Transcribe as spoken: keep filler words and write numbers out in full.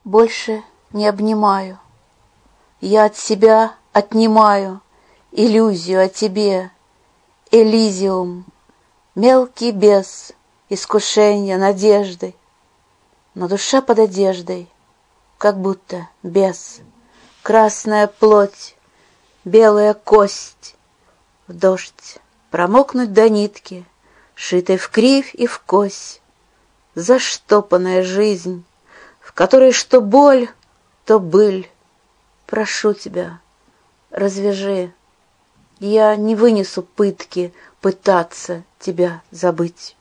Больше не обнимаю, я от себя отнимаю иллюзию о тебе, Элизиум, мелкий бес, искушенья, надежды, но душа под одеждой, как будто бес, красная плоть, белая кость, в дождь промокнуть до нитки, шитой в кривь и в кось, заштопанная жизнь, в которой что боль, то быль. Прошу тебя, развяжи, я не вынесу пытки пытаться тебя забыть.